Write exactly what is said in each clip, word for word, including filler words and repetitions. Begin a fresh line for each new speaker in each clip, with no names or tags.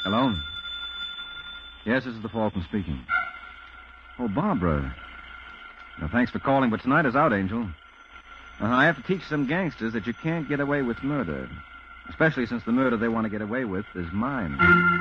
Hello? Yes, this is the Falcon speaking. Oh, Barbara. Now, thanks for calling, but tonight is out, Angel. Uh, I have to teach some gangsters that you can't get away with murder. Especially since the murder they want to get away with is mine.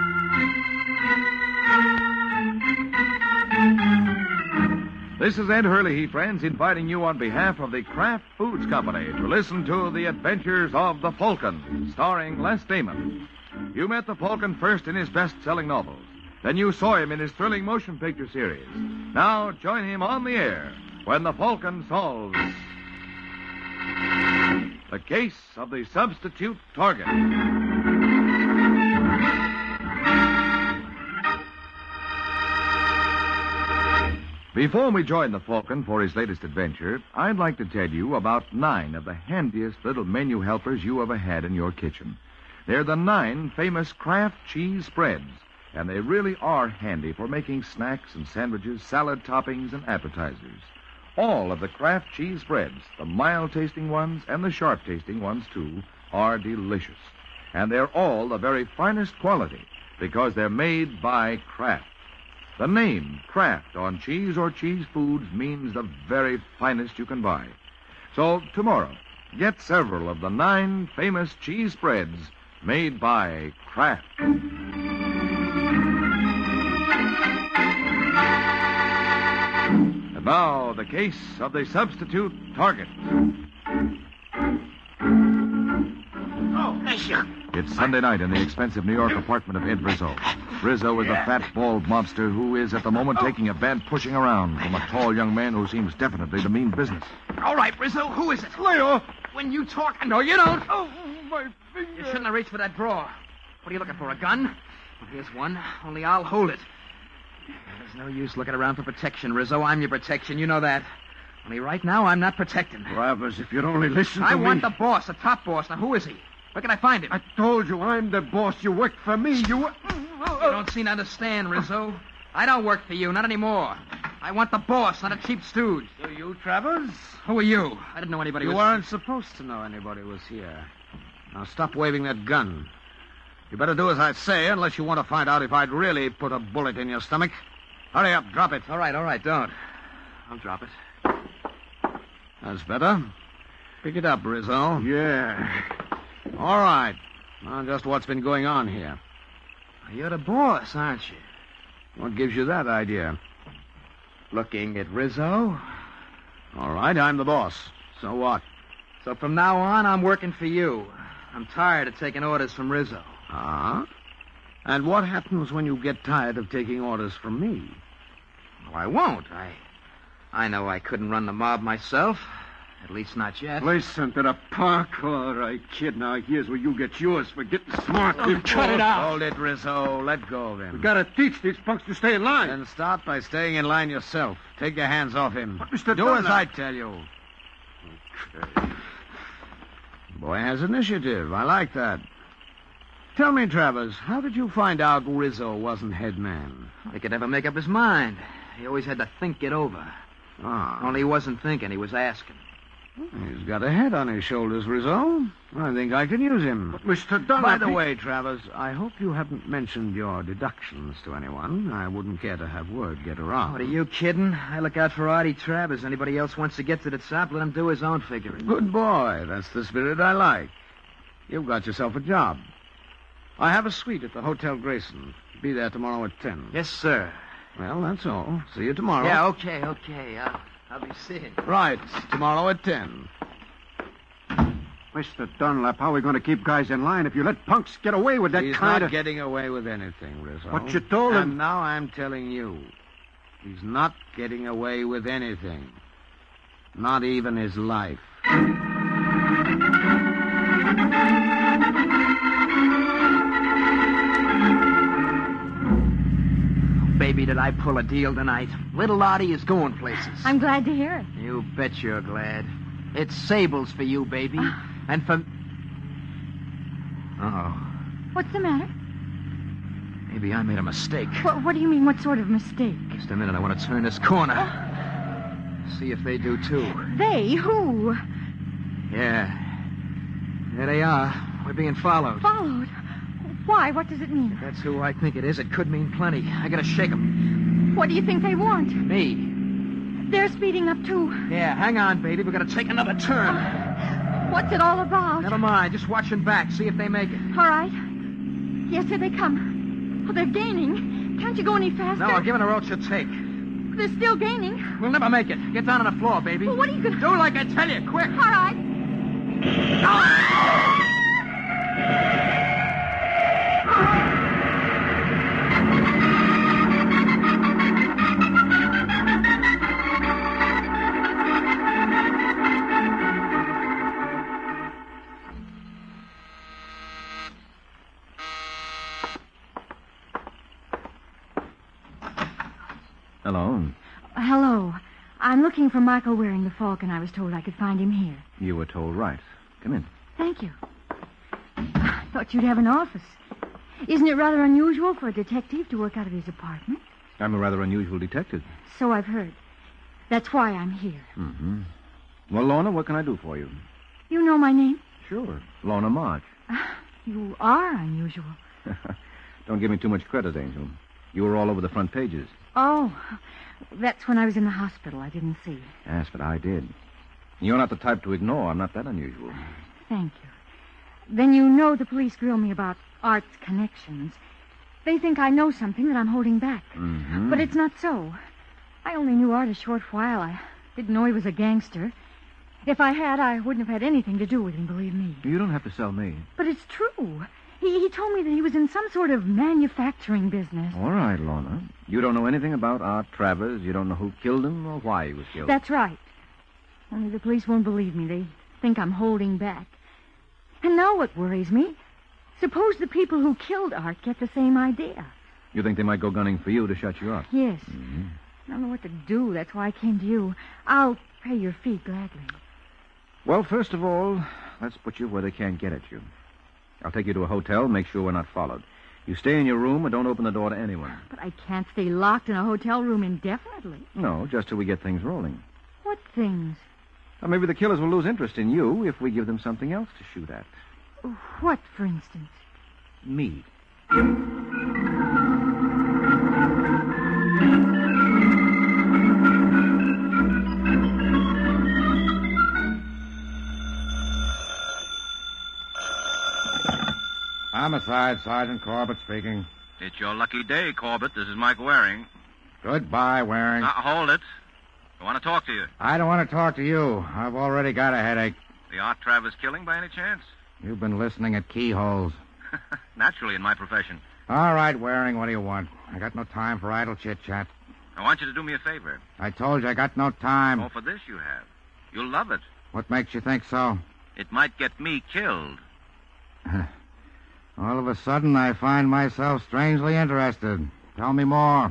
This is Ed Hurley, friends, inviting you on behalf of the Kraft Foods Company to listen to The Adventures of the Falcon, starring Les Damon. You met the Falcon first in his best-selling novels. Then you saw him in his thrilling motion picture series. Now join him on the air when the Falcon solves the case of the substitute target. Before we join the Falcon for his latest adventure, I'd like to tell you about nine of the handiest little menu helpers you ever had in your kitchen. They're the nine famous Kraft cheese spreads, and they really are handy for making snacks and sandwiches, salad toppings, and appetizers. All of the Kraft cheese spreads, the mild-tasting ones and the sharp-tasting ones, too, are delicious. And they're all the very finest quality because they're made by Kraft. The name Kraft on cheese or cheese foods means the very finest you can buy. So tomorrow, get several of the nine famous cheese spreads made by Kraft. And now, the case of the substitute target.
Oh, monsieur.
It's Sunday night in the expensive New York apartment of Ed Rizzo. Rizzo is the fat, bald mobster who is at the moment taking a bad pushing around from a tall young man who seems definitely to mean business.
All right, Rizzo, who is it?
Leo!
When you talk... No, you don't.
Oh, my finger.
You shouldn't have reached for that drawer. What are you looking for, a gun? Well, here's one, only I'll hold it. There's no use looking around for protection, Rizzo. I'm your protection, you know that. Only right now, I'm not protecting.
Travers, if you'd only listen to
I
me...
want the boss, the top boss. Now, who is he? Where can I find him?
I told you I'm the boss. You work for me. You...
You don't seem to understand, Rizzo. I don't work for you, not anymore. I want the boss, not a cheap stooge.
Do you, Travers?
Who are you? I didn't know anybody
You
was...
weren't supposed to know anybody was here. Now stop waving that gun. You better do as I say, unless you want to find out if I'd really put a bullet in your stomach. Hurry up, drop it.
All right, all right, don't. I'll drop it.
That's better. Pick it up, Rizzo.
Yeah.
All right. Now, just what's been going on here?
You're the boss, aren't you?
What gives you that idea?
Looking at Rizzo.
All right, I'm the boss. So what?
So from now on, I'm working for you. I'm tired of taking orders from Rizzo.
Ah? And what happens when you get tired of taking orders from me?
Well, I won't. I I know I couldn't run the mob myself. At least not yet.
Listen to the punk. All right, kid. Now here's where you get yours for getting smart.
Oh, cut it out.
Hold it, Rizzo. Let go of him.
We gotta teach these punks to stay in line.
Then start by staying in line yourself. Take your hands off him.
But Mister
Do
Dunlap...
as I tell you. Okay. The boy has initiative. I like that. Tell me, Travers, how did you find out Rizzo wasn't head man?
He could never make up his mind. He always had to think it over.
Ah.
Only he wasn't thinking, he was asking.
He's got a head on his shoulders, Rizzo. I think I can use him.
But Mister Dunlap...
By the
he...
way, Travers, I hope you haven't mentioned your deductions to anyone. I wouldn't care to have word get around.
What, are you kidding? I look out for Artie Travers. Anybody else wants to get to the top, let him do his own figuring.
Good boy. That's the spirit I like. You've got yourself a job. I have a suite at the Hotel Grayson. Be there tomorrow at ten.
Yes, sir.
Well, that's all. See you tomorrow.
Yeah, okay, okay. I'll, I'll be seeing.
Right. Tomorrow at ten.
Mister Dunlap, how are we going to keep guys in line if you let punks get away with that
He's
kind
not
of...
getting away with anything, Rizzo.
What you told him...
And now I'm telling you. He's not getting away with anything. Not even his life.
Baby, did I pull a deal tonight. Little Artie is going places.
I'm glad to hear it.
You bet you're glad. It's Sable's for you, baby. And for... Uh-oh.
What's the matter?
Maybe I made a mistake.
What, what do you mean, what sort of mistake?
Just a minute, I want to turn this corner. See if they do, too.
They? Who?
Yeah. There they are. We're being followed.
Followed? Why? What does it mean?
If that's who I think it is, it could mean plenty. I gotta shake 'em.
What do you think they want?
Me.
They're speeding up, too.
Yeah, hang on, baby. We gotta take another turn.
What's it all about?
Never mind. Just watching back. See if they make it.
All right. Yes, here they come. Oh, they're gaining. Can't you go any faster?
No, I'll give it a roach a take.
They're still gaining.
We'll never make it. Get down on the floor, baby.
Well, what are you going to...
Do like I tell you, quick.
All right.
Hello.
Hello. I'm looking for Michael Waring, the Falcon. I was told I could find him here.
You were told right. Come in.
Thank you. I thought you'd have an office. Isn't it rather unusual for a detective to work out of his apartment?
I'm a rather unusual detective.
So I've heard. That's why I'm here.
Mm-hmm. Well, Lorna, what can I do for you?
You know my name?
Sure. Lorna March.
You are unusual.
Don't give me too much credit, Angel. You were all over the front pages.
Oh, that's when I was in the hospital. I didn't see.
Yes, but I did. You're not the type to ignore. I'm not that unusual.
Thank you. Then you know the police grill me about Art's connections. They think I know something that I'm holding back.
Mm-hmm.
But it's not so. I only knew Art a short while. I didn't know he was a gangster. If I had, I wouldn't have had anything to do with him, believe me.
You don't have to sell me.
But it's true. He, he told me that he was in some sort of manufacturing business.
All right, Lorna. You don't know anything about Art Travers. You don't know who killed him or why he was killed.
That's right. Only the police won't believe me. They think I'm holding back. And now what worries me? Suppose the people who killed Art get the same idea.
You think they might go gunning for you to shut you up?
Yes.
Mm-hmm.
I don't know what to do. That's why I came to you. I'll pay your fee gladly.
Well, first of all, let's put you where they can't get at you. I'll take you to a hotel, make sure we're not followed. You stay in your room and don't open the door to anyone.
But I can't stay locked in a hotel room indefinitely.
No, just till we get things rolling.
What things?
Well, maybe the killers will lose interest in you if we give them something else to shoot at.
What, for instance?
Me.
Homicide, Sergeant Corbett speaking.
It's your lucky day, Corbett. This is Mike Waring.
Goodbye, Waring.
Uh, hold it. I want to talk to you.
I don't want to talk to you. I've already got a headache.
The Art Travers killing by any chance?
You've been listening at keyholes.
Naturally, in my profession.
All right, Waring, what do you want? I got no time for idle chit-chat.
I want you to do me a favor.
I told you I got no time.
Oh, for this you have. You'll love it.
What makes you think so?
It might get me killed.
All of a sudden, I find myself strangely interested. Tell me more.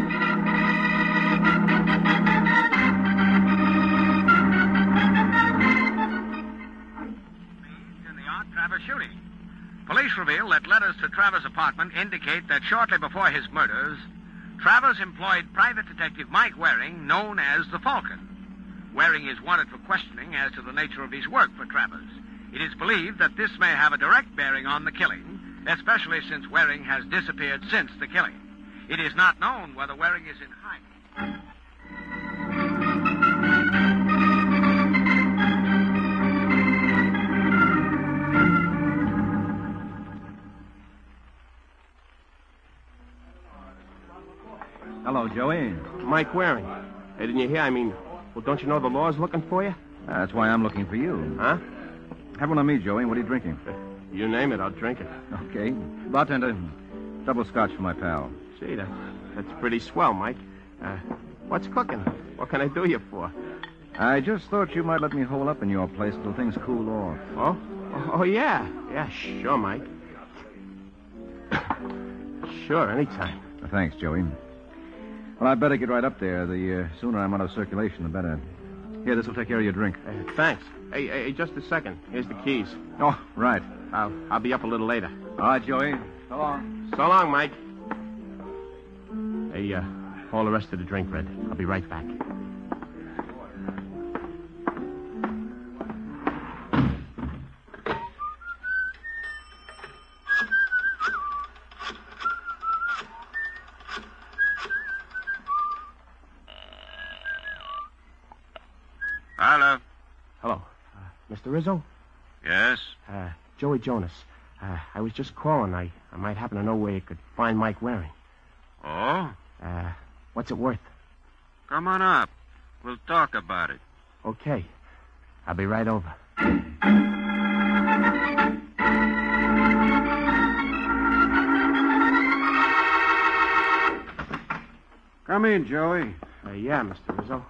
In the Art Travers shooting. Police reveal that letters to Travers' apartment indicate that shortly before his murders, Travers employed private detective Mike Waring, known as the Falcon. Waring is wanted for questioning as to the nature of his work for Travers. It is believed that this may have a direct bearing on the killing, especially since Waring has disappeared since the killing. It is not known whether Waring is in hiding.
Hello, Joey.
Mike Waring. Hey, didn't you hear? I mean, well, don't you know the law's looking for you?
That's why I'm looking for you.
Huh?
Have one of me, Joey. What are you drinking?
You name it, I'll drink it.
Okay. Bartender, double scotch for my pal.
Gee, that, that's pretty swell, Mike. Uh, what's cooking? What can I do you for?
I just thought you might let me hole up in your place until things cool off.
Oh? Oh, yeah. Yeah, sure, Mike. Sure, anytime.
Thanks, Joey. Well, I'd better get right up there. The uh, sooner I'm out of circulation, the better. Here, this will take care of your drink.
Uh, thanks. Hey, hey, just a second. Here's the keys.
Oh, right.
I'll, I'll be up a little later.
All right, Joey. So long.
So long, Mike. Hey, uh, hold the rest of the drink, Red. I'll be right back. Mister Rizzo?
Yes?
Uh, Joey Jonas. Uh, I was just calling. I, I might happen to know where you could find Mike Waring.
Oh?
Uh, what's it worth?
Come on up. We'll talk about it.
Okay. I'll be right over.
Come in, Joey.
Uh, yeah, Mister Rizzo.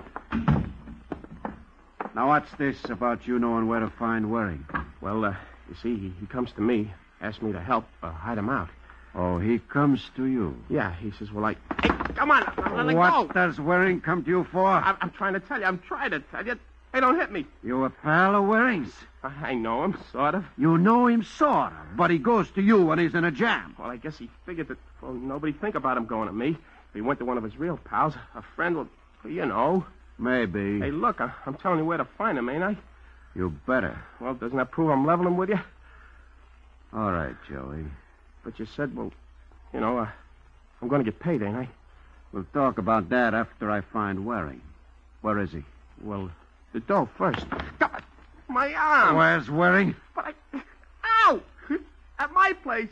Now, what's this about you knowing where to find Waring?
Well, uh, you see, he, he comes to me, asks me to help uh, hide him out.
Oh, he comes to you.
Yeah, he says, well, I... Hey, come on, let me
What
go.
does Waring come to you for?
I'm, I'm trying to tell you. I'm trying to tell you. Hey, don't hit me.
You a pal of Waring's?
I, I know him, sort of.
You know him, sort of, but he goes to you when he's in a jam.
Well, I guess he figured that, well, nobody'd think about him going to me. If he went to one of his real pals, a friend will, you know.
Maybe.
Hey, look, I, I'm telling you where to find him, ain't I?
You better.
Well, doesn't that prove I'm leveling with you?
All right, Joey.
But you said, well, you know, uh, I'm going to get paid, ain't I?
We'll talk about that after I find Waring. Where is he?
Well, the dough first. God, my arm.
Where's Waring?
But I... Ow! At my place.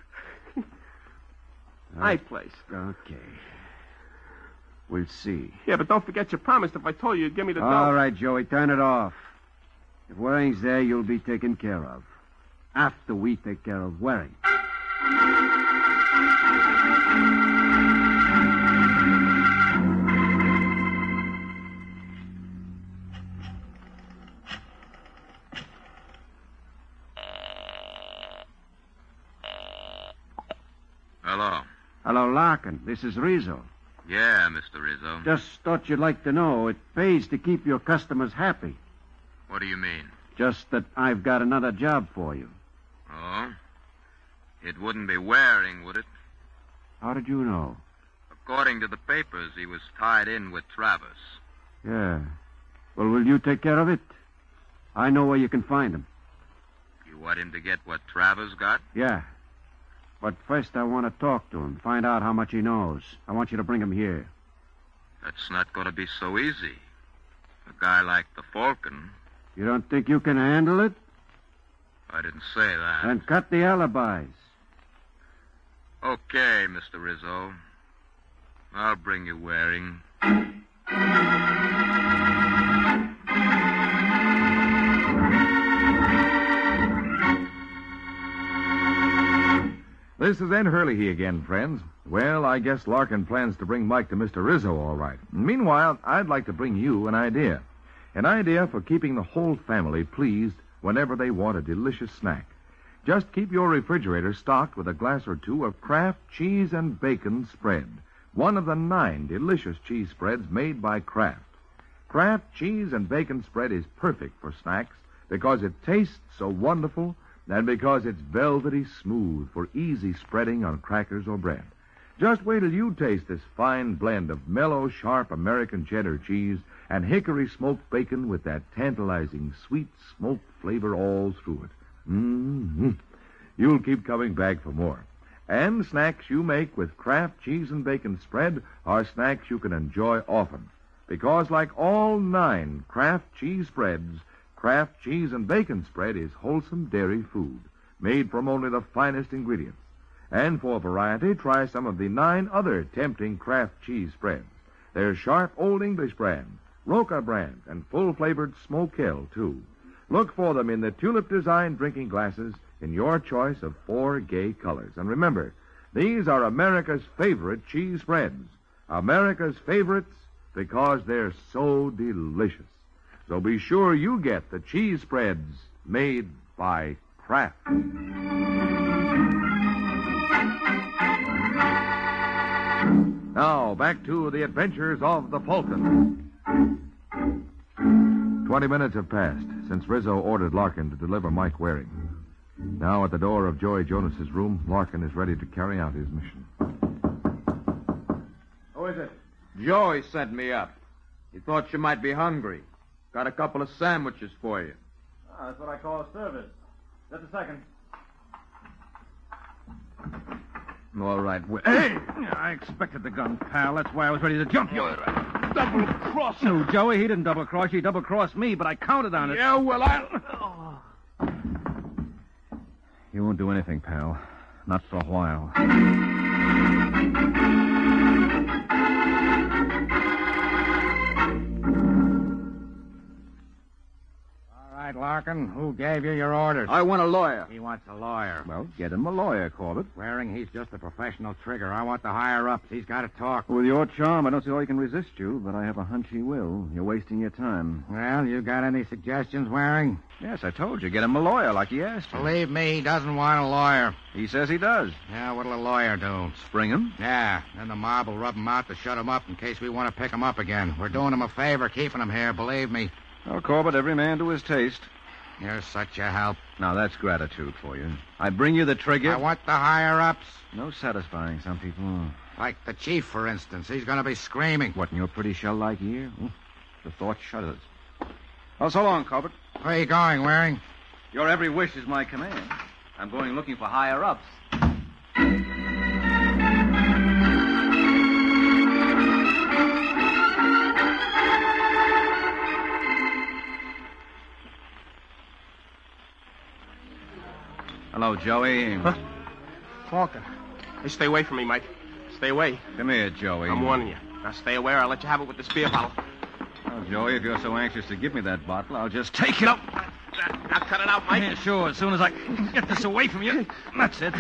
My place.
Okay. We'll see.
Yeah, but don't forget you promised if I told you you'd give me the dough.
All right, Joey, turn it off. If Waring's there, you'll be taken care of. After we take care of Waring.
Hello.
Hello, Larkin. This is Rizzo.
Yeah, Mister Rizzo.
Just thought you'd like to know it pays to keep your customers happy.
What do you mean?
Just that I've got another job for you.
Oh? It wouldn't be Waring, would it?
How did you know?
According to the papers, he was tied in with Travis.
Yeah. Well, will you take care of it? I know where you can find him.
You want him to get what Travis got?
Yeah. But first I want to talk to him, find out how much he knows. I want you to bring him here.
That's not going to be so easy. A guy like the Falcon.
You don't think you can handle it?
I didn't say that.
Then cut the alibis.
Okay, Mister Rizzo. I'll bring you Waring.
This is Ed Hurley again, friends. Well, I guess Larkin plans to bring Mike to Mister Rizzo, all right. Meanwhile, I'd like to bring you an idea. An idea for keeping the whole family pleased whenever they want a delicious snack. Just keep your refrigerator stocked with a glass or two of Kraft Cheese and Bacon Spread, one of the nine delicious cheese spreads made by Kraft. Kraft Cheese and Bacon Spread is perfect for snacks because it tastes so wonderful and because it's velvety smooth for easy spreading on crackers or bread. Just wait till you taste this fine blend of mellow, sharp American cheddar cheese and hickory smoked bacon with that tantalizing sweet smoked flavor all through it. Mm-hmm. You'll keep coming back for more. And snacks you make with Kraft Cheese and Bacon Spread are snacks you can enjoy often. Because like all nine Kraft Cheese Spreads, Kraft Cheese and Bacon Spread is wholesome dairy food, made from only the finest ingredients. And for variety, try some of the nine other tempting Kraft Cheese Spreads. There's sharp Old English brand, Roca brand, and full-flavored Smoke Hill, too. Look for them in the tulip-designed drinking glasses in your choice of four gay colors. And remember, these are America's favorite cheese spreads. America's favorites because they're so delicious. So be sure you get the cheese spreads made by Kraft. Now, back to the adventures of the Falcon. Twenty minutes have passed since Rizzo ordered Larkin to deliver Mike Waring. Now, at the door of Joey Jonas's room, Larkin is ready to carry out his mission.
Who is it? Joey sent me up. He thought you might be hungry. Got a couple of sandwiches for you.
Oh, that's what I call a service. Just a second.
All right. Well,
Hey! I expected the gun, pal. That's why I was ready to jump you.
all right.
double-cross.
No, Joey, he didn't double-cross you. He double-crossed me, but I counted on it.
Yeah, well, I'll...
You won't do anything, pal. Not for a while.
All right, Larkin, who gave you your orders?
I want a lawyer.
He wants a lawyer.
Well, get him a lawyer, Corbett.
Waring, he's just a professional trigger. I want the higher-ups. He's got to talk.
With your charm, I don't see how he can resist you, but I have a hunch he will. You're wasting your time.
Well, you got any suggestions, Waring?
Yes, I told you. Get him a lawyer like he asked you.
Believe me, he doesn't want a lawyer.
He says he does.
Yeah, what'll a lawyer do?
Spring him?
Yeah, then the mob will rub him out to shut him up in case we want to pick him up again. We're doing him a favor keeping him here, believe me.
Well, Corbett, every man to his taste.
You're such a help.
Now, that's gratitude for you. I bring you the trigger.
I want the higher-ups.
No satisfying some people.
Like the chief, for instance. He's going to be screaming.
What, in your pretty shell-like ear? Ooh, the thought shudders. Well, so long, Corbett.
Where are you going, Waring?
Your every wish is my command. I'm going looking for higher-ups. Hello, Joey.
Huh? Falcon. Hey, stay away from me, Mike. Stay away.
Come here, Joey.
I'm warning you. Now stay away or I'll let you have it with this beer bottle.
Oh, Joey, if you're so anxious to give me that bottle, I'll just take it.
No. Now cut it out, Mike.
Yeah, sure. As soon as I get this away from you. That's it.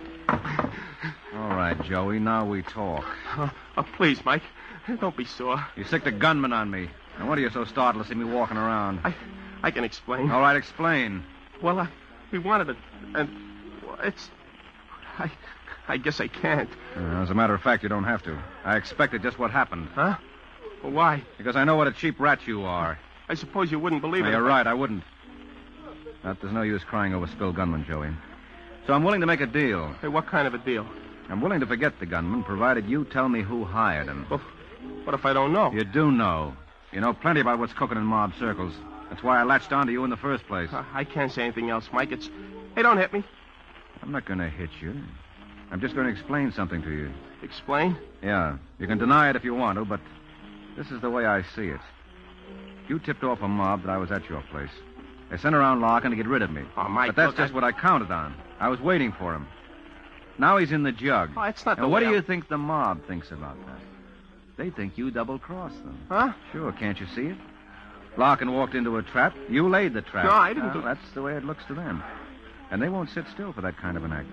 All right, Joey. Now we talk.
Oh, oh, please, Mike. Don't be sore.
You sicked a gunman on me. Now, what are you so startled to see me walking around?
I I can explain.
All right, explain.
Well, I, we wanted it, and well, it's... I I guess I can't.
Uh, as a matter of fact, you don't have to. I expected just what happened.
Huh? Well, why?
Because I know what a cheap rat you are.
I suppose you wouldn't believe
No,
it.
you're
if
right, I wouldn't. But there's no use crying over spilled gunman, Joey. So I'm willing to make a deal.
I... Hey, what kind of a deal?
I'm willing to forget the gunman, provided you tell me who hired him.
Well, what if I don't know?
You do know. You know plenty about what's cooking in mob circles. That's why I latched onto you in the first place.
Uh, I can't say anything else, Mike. It's... Hey, don't hit me.
I'm not going to hit you. I'm just going to explain something to you.
Explain?
Yeah. You can deny it if you want to, but this is the way I see it. You tipped off a mob that I was at your place. They sent around Larkin to get rid of me.
Oh, Mike,
But that's
look,
just
I...
what I counted on. I was waiting for him. Now he's in the jug.
Oh, it's not the
And what
way
do you
I'm-
think the mob thinks about that? They think you double-crossed them.
Huh?
Sure, can't you see it? Larkin walked into a trap. You laid the trap.
No, I didn't
Well,
do-
That's the way it looks to them. And they won't sit still for that kind of an act.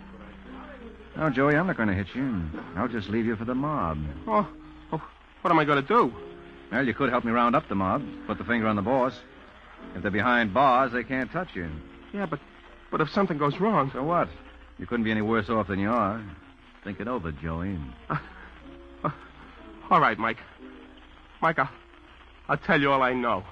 No, Joey, I'm not going to hit you. I'll just leave you for the mob.
Oh, oh what am I going to do?
Well, you could help me round up the mob, put the finger on the boss. If they're behind bars, they can't touch you.
Yeah, but but if something goes wrong...
So what? You couldn't be any worse off than you are. Think it over, Joey.
Uh, uh, all right, Mike. Mike, I'll, I'll tell you all I know.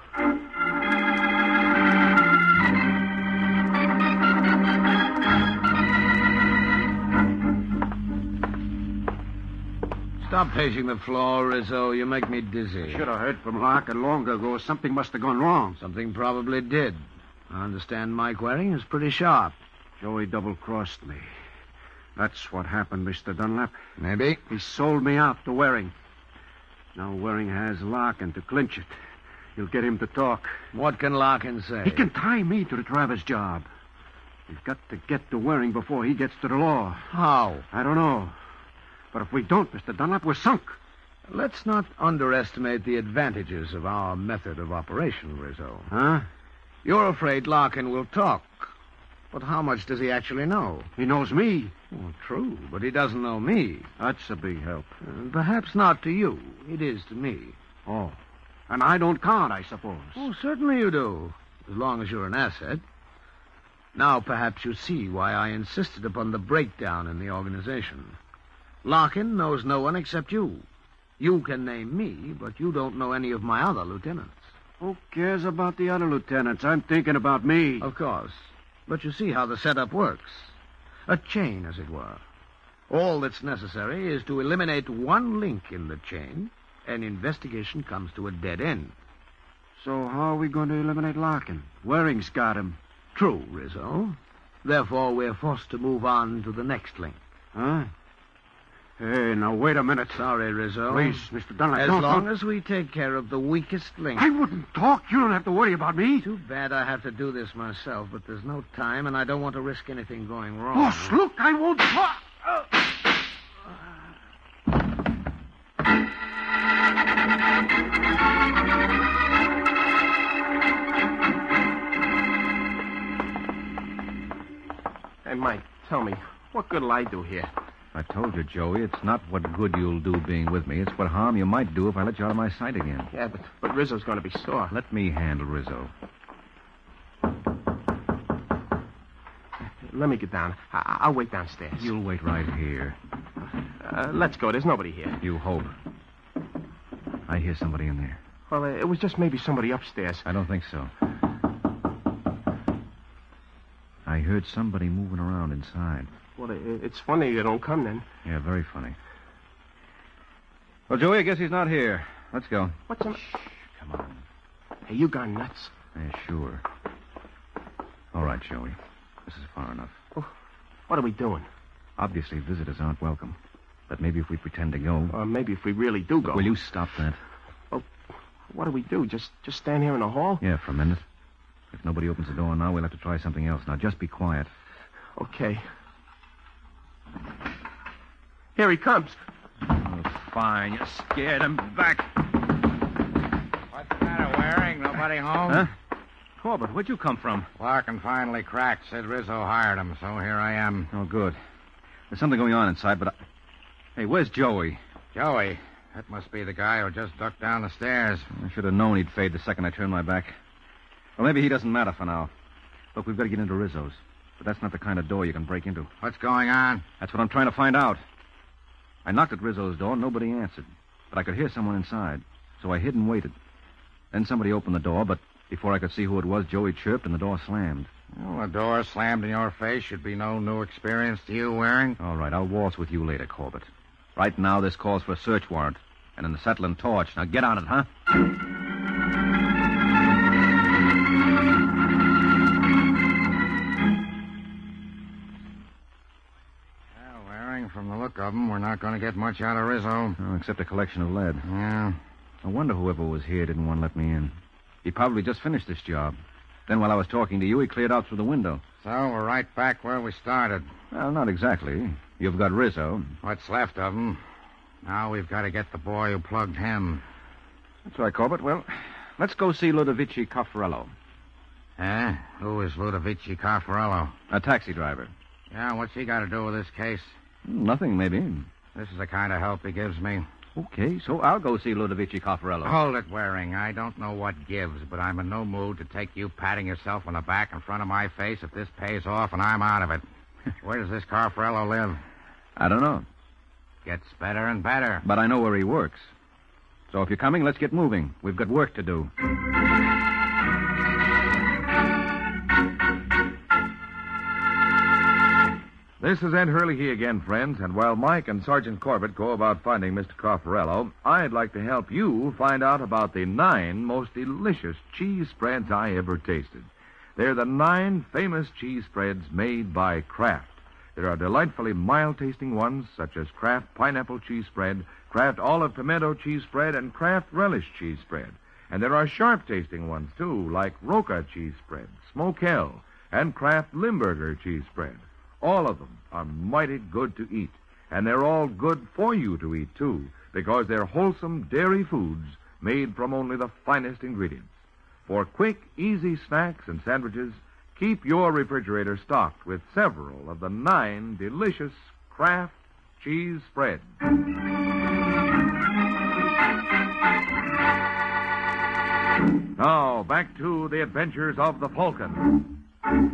Stop pacing the floor, Rizzo. You make me dizzy.
Should have heard from Larkin long ago. Something must have gone wrong.
Something probably did. I understand Mike Waring is pretty sharp.
Joey double-crossed me. That's what happened, Mister Dunlap.
Maybe.
He sold me out to Waring. Now Waring has Larkin to clinch it. He'll get him to talk.
What can Larkin say?
He can tie me to the Travers job. We've got to get to Waring before he gets to the law.
How?
I don't know. But if we don't, Mister Dunlap, we're sunk.
Let's not underestimate the advantages of our method of operation, Rizzo.
Huh?
You're afraid Larkin will talk. But how much does he actually know?
He knows me.
Well, true, but he doesn't know me.
That's a big help.
Uh, perhaps not to you. It is to me.
Oh. And I don't count, I suppose.
Oh, certainly you do, as long as you're an asset. Now perhaps you see why I insisted upon the breakdown in the organization. Larkin knows no one except you. You can name me, but you don't know any of my other lieutenants.
Who cares about the other lieutenants? I'm thinking about me.
Of course. But you see how the setup works. A chain, as it were. All that's necessary is to eliminate one link in the chain, and investigation comes to a dead end.
So how are we going to eliminate Larkin? Waring's got him.
True, Rizzo. Therefore, we're forced to move on to the next link.
Huh? Hey, now, wait a minute.
Sorry, Rizzo.
Please, Mister Dunlap,
As
don't...
long
don't-
as we take care of the weakest link.
I wouldn't talk. You don't have to worry about me.
Too bad I have to do this myself, but there's no time, and I don't want to risk anything going wrong.
Boss, look, I won't talk. Uh,
Hey, Mike, tell me, what good'll I do here?
I told you, Joey, it's not what good you'll do being with me. It's what harm you might do if I let you out of my sight again.
Yeah, but, but Rizzo's going to be sore.
Let me handle Rizzo.
Let me get down. I- I'll wait downstairs.
You'll wait right here.
Uh, let's go. There's nobody here.
You hope. I hear somebody in there.
Well, uh, it was just maybe somebody upstairs.
I don't think so. I heard somebody moving around inside.
Well, it, it's funny you don't come then.
Yeah, very funny. Well, Joey, I guess he's not here. Let's go.
What's the...
Come on.
Hey, you gone nuts?
Yeah, sure. All right, Joey. This is far enough.
Oh, what are we doing?
Obviously, visitors aren't welcome. But maybe if we pretend to go...
Or maybe if we really do go.
Will you stop that?
Well, what do we do? Just just stand here in the hall?
Yeah, for a minute. If nobody opens the door now, we'll have to try something else. Now, just be quiet.
Okay. Here he comes.
Oh, fine. You scared him back.
What's the matter, Waring? Nobody home?
Huh? Corbett, where'd you come from?
Larkin finally cracked. Said Rizzo hired him, so here I am.
Oh, good. There's something going on inside, but I... Hey, where's Joey?
Joey, that must be the guy who just ducked down the stairs.
I should have known he'd fade the second I turned my back. Well, maybe he doesn't matter for now. Look, we've got to get into Rizzo's. But that's not the kind of door you can break into.
What's going on?
That's what I'm trying to find out. I knocked at Rizzo's door, and nobody answered. But I could hear someone inside. So I hid and waited. Then somebody opened the door, but before I could see who it was, Joey chirped and the door slammed.
Well, a door slammed in your face should be no new experience to you, Waring.
All right, I'll waltz with you later, Corbett. Right now, this calls for a search warrant and an acetylene torch. Now get on it, huh?
Well, Waring, from the look of them, we're not going to get much out of Rizzo.
Oh, except a collection of lead.
Yeah.
I wonder whoever was here didn't want to let me in. He probably just finished this job. Then while I was talking to you, he cleared out through the window.
So we're right back where we started.
Well, not exactly. You've got Rizzo.
What's left of him. Now we've got to get the boy who plugged him.
That's right, Corbett. Well, let's go see Ludovici Caffarello.
Eh? Who is Ludovici Caffarello?
A taxi driver.
Yeah, what's he got to do with this case?
Nothing, maybe.
This is the kind of help he gives me.
Okay, so I'll go see Ludovici Caffarello.
Hold it, Waring. I don't know what gives, but I'm in no mood to take you patting yourself on the back in front of my face if this pays off and I'm out of it. Where does this Caffarello live?
I don't know.
Gets better and better.
But I know where he works. So if you're coming, let's get moving. We've got work to do.
This is Ed Hurley again, friends, and while Mike and Sergeant Corbett go about finding Mister Caffarello, I'd like to help you find out about the nine most delicious cheese spreads I ever tasted. They're the nine famous cheese spreads made by Kraft. There are delightfully mild-tasting ones, such as Kraft Pineapple Cheese Spread, Kraft Olive Pimento Cheese Spread, and Kraft Relish Cheese Spread. And there are sharp-tasting ones, too, like Roca Cheese Spread, Smokell, and Kraft Limburger Cheese Spread. All of them are mighty good to eat, and they're all good for you to eat, too, because they're wholesome dairy foods made from only the finest ingredients. For quick, easy snacks and sandwiches, keep your refrigerator stocked with several of the nine delicious Kraft cheese spreads. Now, back to the adventures of the Falcon.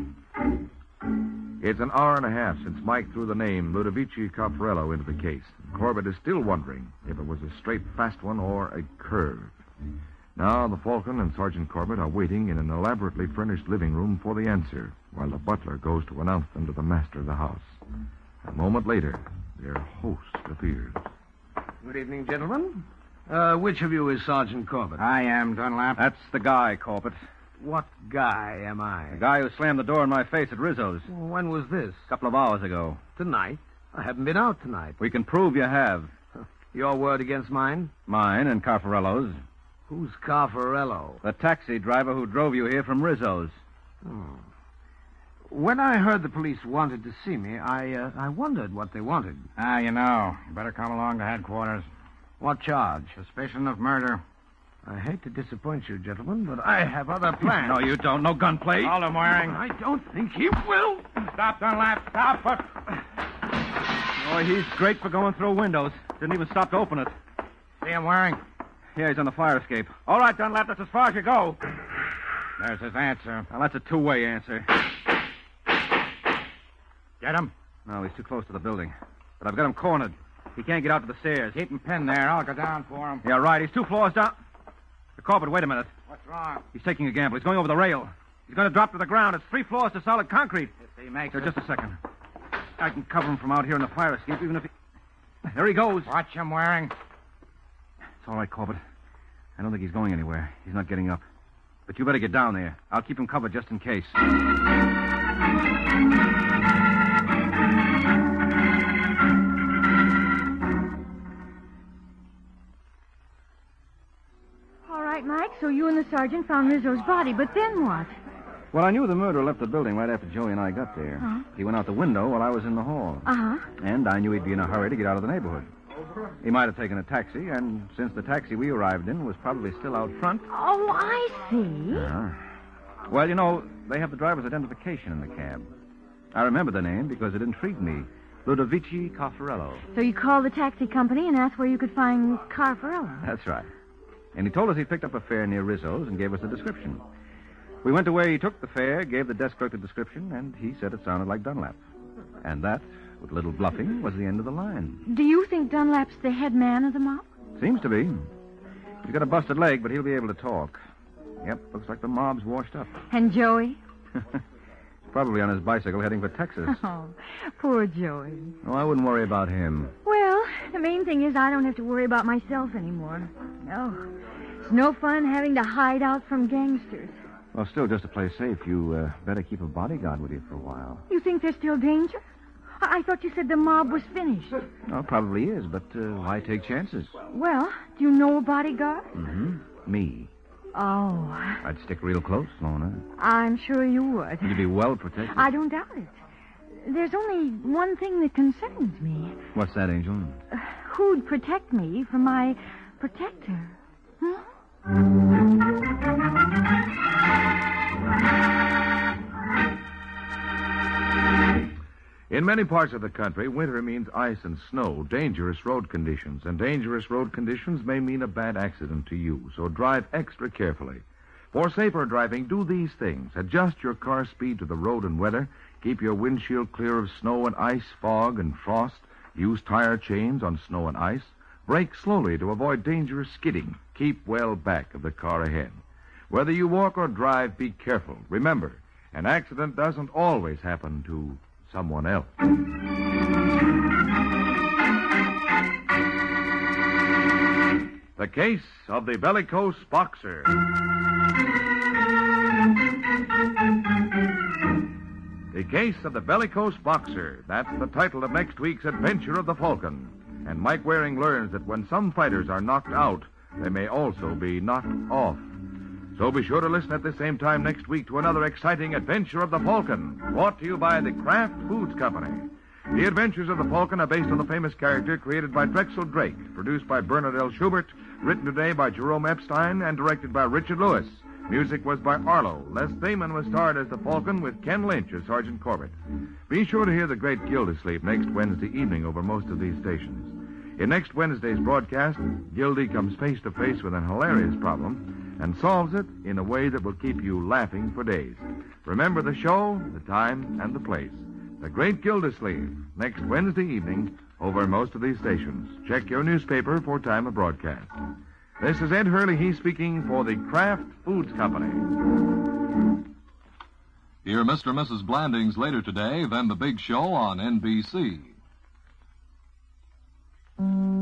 It's an hour and a half since Mike threw the name Ludovici Caffarello into the case. Corbett is still wondering if it was a straight, fast one or a curve. Now, the Falcon and Sergeant Corbett are waiting in an elaborately furnished living room for the answer, while the butler goes to announce them to the master of the house. A moment later, their host appears.
Good evening, gentlemen. Uh, which of you is Sergeant Corbett?
I am, Dunlap.
That's the guy, Corbett.
What guy am I?
The guy who slammed the door in my face at Rizzo's.
When was this?
A couple of hours ago.
Tonight? I haven't been out tonight.
We can prove you have.
Your word against mine?
Mine and Carfarello's.
Who's Carfarello?
The taxi driver who drove you here from Rizzo's.
Oh. When I heard the police wanted to see me, I uh, I wondered what they wanted.
Ah, you know. You better come along to headquarters.
What charge?
Suspicion of murder.
I hate to disappoint you, gentlemen, but I have other plans.
No, you don't. No gunplay.
Hold him, Waring.
I don't think he will.
Stop, Dunlap. Stop. But...
Boy, he's great for going through windows. Didn't even stop to open it.
See him, Waring?
Yeah, he's on the fire escape. All right, Dunlap, that's as far as you go.
There's his answer.
Now, that's a two-way answer.
Get him?
No, he's too close to the building. But I've got him cornered. He can't get out to the stairs.
Keep him pinned there. I'll go down for him.
Yeah, right. He's two floors down. The Corbett, wait a minute.
What's wrong?
He's taking a gamble. He's going over the rail. He's going to drop to the ground. It's three floors to solid concrete.
If he makes
Here,
it...
just a second. I can cover him from out here in the fire escape, even if he... There he goes.
Watch him, Waring.
It's all right, Corbett. I don't think he's going anywhere. He's not getting up. But you better get down there. I'll keep him covered just in case.
All right, Mike, so you and the sergeant found Rizzo's body, but then what?
Well, I knew the murderer left the building right after Joey and I got there.
Huh?
He went out the window while I was in the hall.
Uh-huh.
And I knew he'd be in a hurry to get out of the neighborhood. He might have taken a taxi, and since the taxi we arrived in was probably still out front...
Oh, I see.
Uh-huh. Well, you know, they have the driver's identification in the cab. I remember the name because it intrigued me. Ludovici Carfarello.
So you called the taxi company and asked where you could find Carfarello.
That's right. And he told us he picked up a fare near Rizzo's and gave us the description. We went to where he took the fare, gave the desk clerk the description, and he said it sounded like Dunlap. And that, with a little bluffing, was the end of the line.
Do you think Dunlap's the head man of the mob?
Seems to be. He's got a busted leg, but he'll be able to talk. Yep, looks like the mob's washed up.
And Joey?
Probably on his bicycle heading for Texas.
Oh, poor Joey.
Oh, I wouldn't worry about him.
Well, the main thing is I don't have to worry about myself anymore. No. It's no fun having to hide out from gangsters.
Well, still, just to play safe, you uh, better keep a bodyguard with you for a while.
You think there's still danger? I, I thought you said the mob was finished.
Well, probably is, but uh, why take chances?
Well, do you know a bodyguard?
Mm-hmm. Me.
Oh.
I'd stick real close, Lorna.
I'm sure you would.
You'd be well protected.
I don't doubt it. There's only one thing that concerns me.
What's that, Angel?
Uh, who'd protect me from my protector? Hmm?
In many parts of the country, winter means ice and snow, dangerous road conditions, and dangerous road conditions may mean a bad accident to you, so drive extra carefully. For safer driving, do these things. Adjust your car speed to the road and weather, keep your windshield clear of snow and ice, fog, and frost, use tire chains on snow and ice, brake slowly to avoid dangerous skidding, keep well back of the car ahead. Whether you walk or drive, be careful. Remember, an accident doesn't always happen to someone else. The case of the Bellicose Boxer. The case of the Bellicose Boxer. That's the title of next week's adventure of the Falcon. And Mike Waring learns that when some fighters are knocked out, they may also be knocked off. So be sure to listen at the same time next week to another exciting adventure of the Falcon, brought to you by the Kraft Foods Company. The Adventures of the Falcon are based on the famous character created by Drexel Drake, produced by Bernard L. Schubert, written today by Jerome Epstein, and directed by Richard Lewis. Music was by Arlo. Les Damon was starred as the Falcon with Ken Lynch as Sergeant Corbett. Be sure to hear The Great Gildersleeve next Wednesday evening over most of these stations. In next Wednesday's broadcast, Gildy comes face to face with an hilarious problem and solves it in a way that will keep you laughing for days. Remember the show, the time, and the place. The Great Gildersleeve, next Wednesday evening over most of these stations. Check your newspaper for time of broadcast. This is Ed Hurley, he's speaking for the Kraft Foods Company.
Hear Mister and Missus Blandings later today, then The Big Show on N B C.